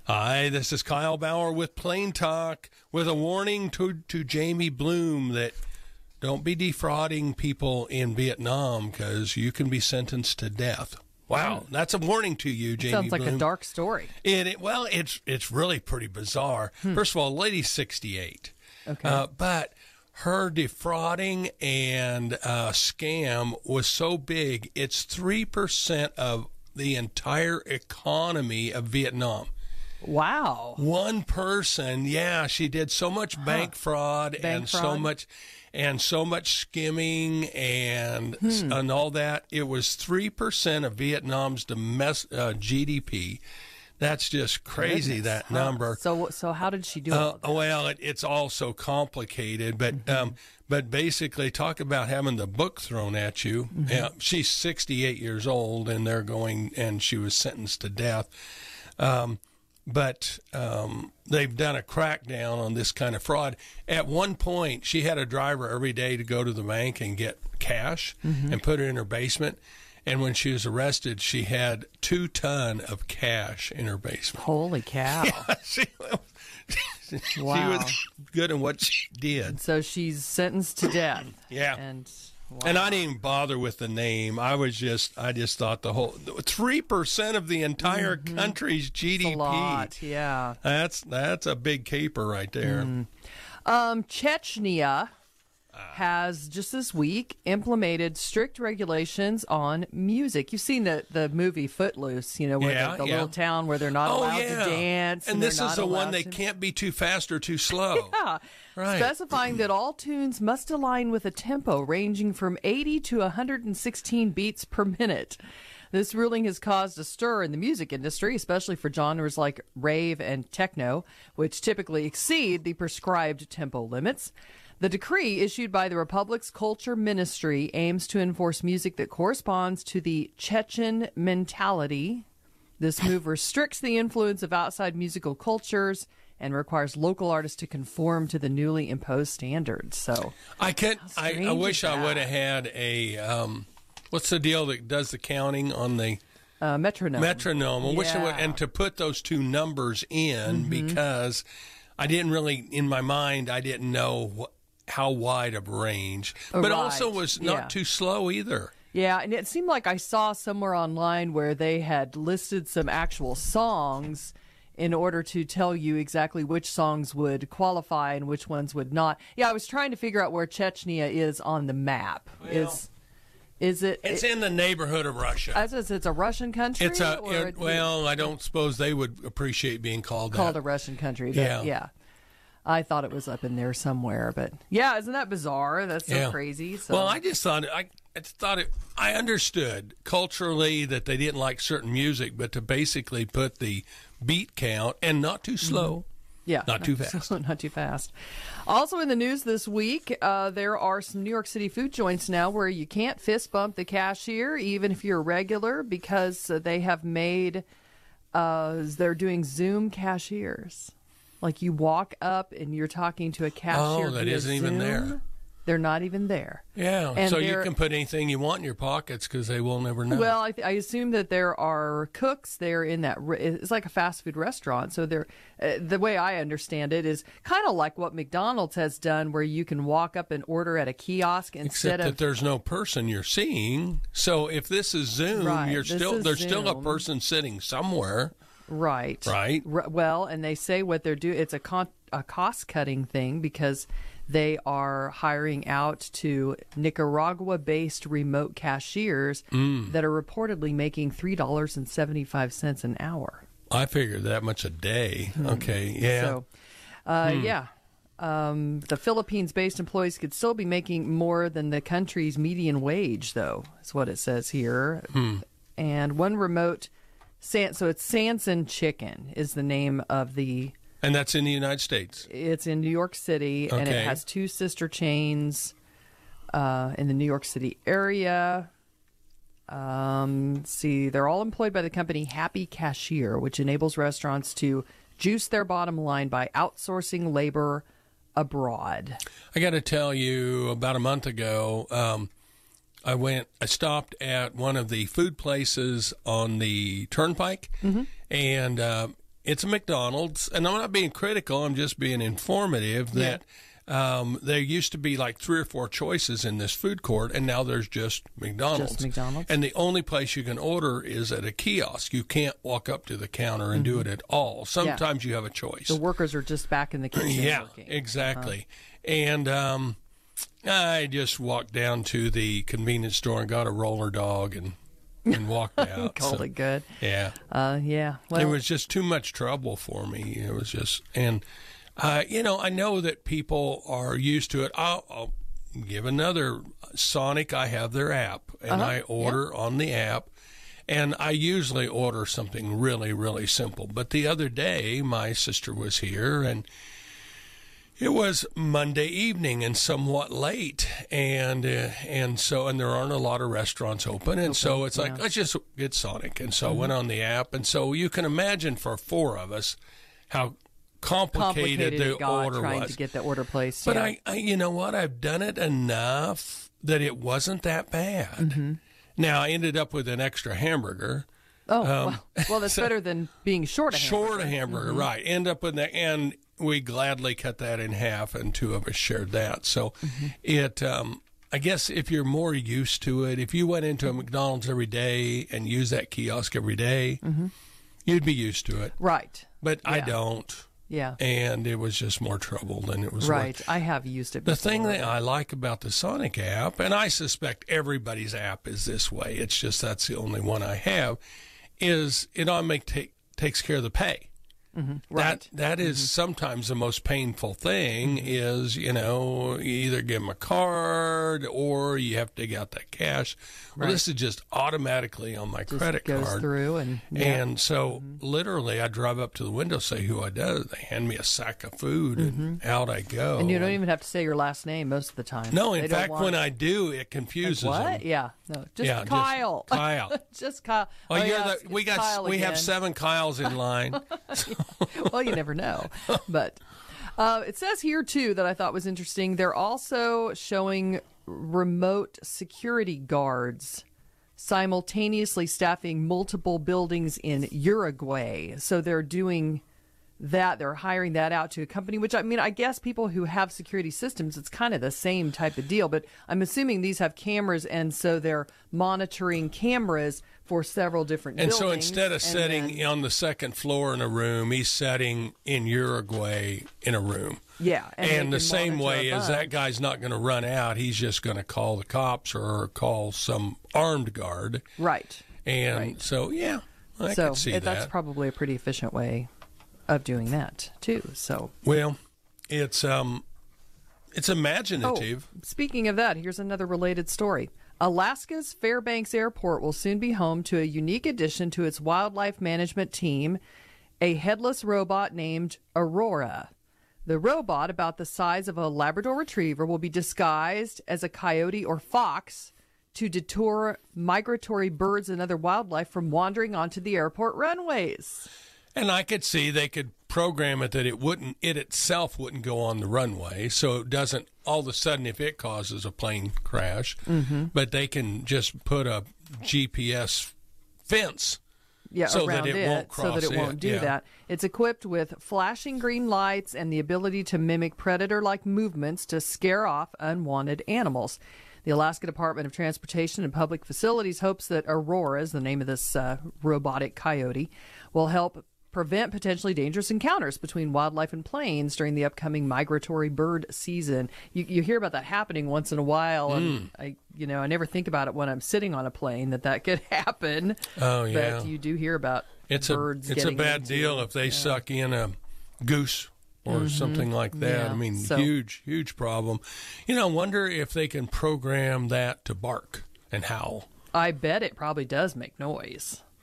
Hi, this is Kyle Bauer with Plain Talk with a warning to Jamie Bloom that don't be defrauding people in Vietnam because you can be sentenced to death. Wow, that's a warning to you, Jamie Sounds like Bloom. a dark story. Well, it's really pretty bizarre. First of all, the lady's 68. Okay. But her defrauding and scam was so big, it's 3% of the entire economy of Vietnam. Wow. One person, she did so much bank fraud so much skimming and all that. It was 3% of Vietnam's domestic GDP. That's just crazy, that number. So how did she do it? Well, it's all so complicated, but basically, talk about having the book thrown at you. She's 68 years old, and she was sentenced to death. But they've done a crackdown on this kind of fraud. At one point, she had a driver every day to go to the bank and get cash and put it in her basement. And when she was arrested, she had 2 tons of cash in her basement. Holy cow. Yeah, she was good in what she did. So she's sentenced to death. Yeah. And I didn't even bother with the name. I just thought the whole 3% of the entire country's GDP. That's a lot, yeah. That's a big caper right there. Chechnya has just this week implemented strict regulations on music. You've seen the movie Footloose, where the little town where they're not allowed to dance. And this is the one they can't be too fast or too slow. Yeah. Right. Specifying that all tunes must align with a tempo ranging from 80 to 116 beats per minute. This ruling has caused a stir in the music industry, especially for genres like rave and techno, which typically exceed the prescribed tempo limits. The decree issued by the Republic's Culture Ministry aims to enforce music that corresponds to the Chechen mentality. This move restricts the influence of outside musical cultures and requires local artists to conform to the newly imposed standards. So I wish I would have had a what's the deal that does the counting on the metronome? Metronome. I wish I would, and to put those 2 numbers in because I didn't really, in my mind, I didn't know how wide of range, but also was not too slow either. Yeah, and it seemed like I saw somewhere online where they had listed some actual songs in order to tell you exactly which songs would qualify and which ones would not. Yeah, I was trying to figure out where Chechnya is on the map. Well, It's in the neighborhood of Russia. It's a Russian country? I don't suppose they would appreciate being called a Russian country. But yeah. I thought it was up in there somewhere, but isn't that bizarre? That's so crazy. So. Well, I just thought I understood culturally that they didn't like certain music, but to basically put the beat count and not too slow. Yeah. Not too fast. Not too fast. Also in the news this week, there are some New York City food joints now where you can't fist bump the cashier, even if you're a regular, because they have made, they're doing Zoom cashiers. Like you walk up and you're talking to a cashier. Oh, that isn't even there. They're not even there. Yeah, and so you can put anything you want in your pockets because they will never know. Well, I assume that there are cooks there in that. It's like a fast food restaurant. So they're, the way I understand it is kind of like what McDonald's has done, where you can walk up and order at a kiosk instead Except that there's no person you're seeing. So if this is Zoom, there's still a person sitting somewhere. Right. Well, and they say what they're doing. It's a cost-cutting thing because they are hiring out to Nicaragua-based remote cashiers that are reportedly making $3.75 an hour. I figured that much a day. Okay, yeah. So, the Philippines-based employees could still be making more than the country's median wage, though, is what it says here. And one remote... So it's Sanson Chicken is the name of the... And that's in the United States? It's in New York City, and it has 2 sister chains in the New York City area. They're all employed by the company Happy Cashier, which enables restaurants to juice their bottom line by outsourcing labor abroad. I got to tell you, about a month ago... I stopped at one of the food places on the Turnpike, and it's a McDonald's, and I'm not being critical. I'm just being informative that there used to be like 3 or 4 choices in this food court, and now there's just McDonald's. Just McDonald's. And the only place you can order is at a kiosk. You can't walk up to the counter and do it at all. Sometimes you have a choice. The workers are just back in the kitchen working. Exactly. And I just walked down to the convenience store and got a roller dog and walked out. Called it good. Yeah. Yeah. Well, it was just too much trouble for me. It was just, and I know that people are used to it. I'll give another Sonic. I have their app, and I order on the app, and I usually order something really, really simple. But the other day, my sister was here, and it was Monday evening and somewhat late, and there aren't a lot of restaurants open, and so it's like, let's just get Sonic. And so I went on the app, and so you can imagine for 4 of us how complicated the order trying was. To get the order placed. But I you know what? I've done it enough that it wasn't that bad. Now, I ended up with an extra hamburger. Oh, well, that's better than being short a hamburger. Short a hamburger, right. End up with that, and we gladly cut that in half, and 2 of us shared that. So I guess if you're more used to it, if you went into a McDonald's every day and used that kiosk every day, you'd be used to it. Right. But I don't. Yeah. And it was just more trouble than it was right. worth. I have used it before. The thing that I like about the Sonic app, and I suspect everybody's app is this way, it's just that's the only one I have, is it takes care of the pay. Right. That is sometimes the most painful thing is, you either give them a card or you have to take out that cash. Well, this is just automatically on my credit goes card. Through and so literally I drive up to the window, say who I does. They hand me a sack of food and out I go. And you don't even have to say your last name most of the time. No, in fact, when I do, it confuses what? them. Yeah. No, just Kyle. Just Kyle. Just Kyle. We have 7 Kyles in line. Well, you never know. But it says here, too, that I thought was interesting. They're also showing remote security guards simultaneously staffing multiple buildings in Uruguay. So they're doing that. They're hiring that out to a company, which, I mean, I guess people who have security systems, it's kind of the same type of deal. But I'm assuming these have cameras, and so they're monitoring cameras for several different buildings. And so instead of setting on the second floor in a room, he's setting in Uruguay in a room. Yeah. And the same way as that guy's not going to run out, he's just going to call the cops or call some armed guard. Right. And so, yeah, I can see that. That's probably a pretty efficient way of doing that, too. So, well, it's imaginative. Oh, speaking of that, here's another related story. Alaska's Fairbanks Airport will soon be home to a unique addition to its wildlife management team, a headless robot named Aurora. The robot, about the size of a Labrador Retriever, will be disguised as a coyote or fox to deter migratory birds and other wildlife from wandering onto the airport runways. And I could see they could program it that it itself wouldn't go on the runway, so it doesn't all of a sudden if it causes a plane crash. But they can just put a GPS fence so around that it won't cross so that it won't do that. It's equipped with flashing green lights and the ability to mimic predator-like movements to scare off unwanted animals. The Alaska Department of Transportation and Public Facilities hopes that Aurora, is the name of this robotic coyote, will help prevent potentially dangerous encounters between wildlife and planes during the upcoming migratory bird season. You hear about that happening once in a while, and I never think about it when I'm sitting on a plane that could happen. Oh yeah, but you do hear about birds. It's a bad deal if they suck in a goose or something like that. Yeah. I mean, huge problem. I wonder if they can program that to bark and howl. I bet it probably does make noise.